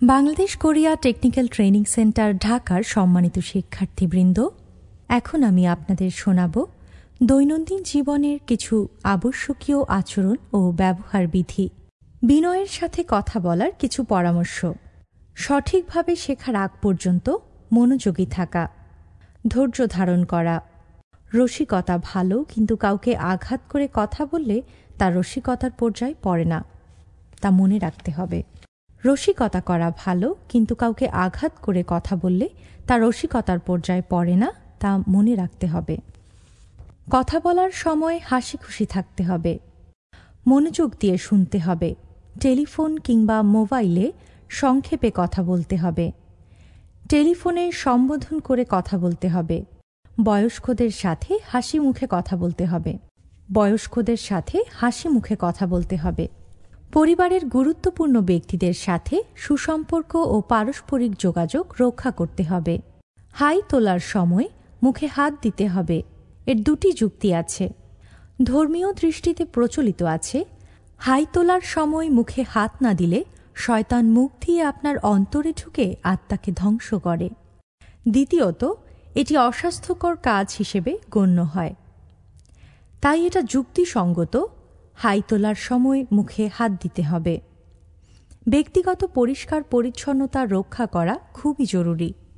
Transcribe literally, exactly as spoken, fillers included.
Bangladesh Korea technical training centre ঢাকার সম্মানিত শিক্ষার্থীবৃন্দ, এখন আমি আপনাদের শোনাব দৈনন্দিন জীবনের কিছু আবশ্যকীয় আচরণ ও ব্যবহার বিধি। বিনয়ের সাথে কথা বলার কিছু পরামর্শ। সঠিকভাবে শেখার আগ পর্যন্ত মনোযোগী থাকা, ধৈর্য ধারণ করা। রসিকতা ভালো, কিন্তু কাউকে আঘাত করে কথা বললে তার রসিকতার পর্যায়ে পড়ে না, তা মনে রাখতে হবে। রসিকতা করা ভালো, কিন্তু কাউকে আঘাত করে কথা বললে তা রসিকতার পর্যায়ে পড়ে না, তা মনে রাখতে হবে। কথা বলার সময় হাসি খুশি থাকতে হবে, মনোযোগ দিয়ে শুনতে হবে। টেলিফোন কিংবা মোবাইলে সংক্ষেপে কথা বলতে হবে। টেলিফোনে সম্বোধন করে কথা বলতে হবে। বয়স্কদের সাথে হাসি মুখে কথা বলতে হবে। বয়স্কদের সাথে হাসি মুখে কথা বলতে হবে। পরিবারের গুরুত্বপূর্ণ ব্যক্তিদের সাথে সুসম্পর্ক ও পারস্পরিক যোগাযোগ রক্ষা করতে হবে। হাই তোলার সময় মুখে হাত দিতে হবে। এর দুটি যুক্তি আছে। ধর্মীয় দৃষ্টিতে প্রচলিত আছে, হাই তোলার সময় মুখে হাত না দিলে শয়তান মুখ দিয়ে আপনার অন্তরে ঢুকে আত্মাকে ধ্বংস করে। দ্বিতীয়ত, এটি অস্বাস্থ্যকর কাজ হিসেবে গণ্য হয়। তাই এটা যুক্তিসঙ্গত, হাই তোলার সময় মুখে হাত দিতে হবে। ব্যক্তিগত পরিষ্কার পরিচ্ছন্নতা রক্ষা করা খুবই জরুরি।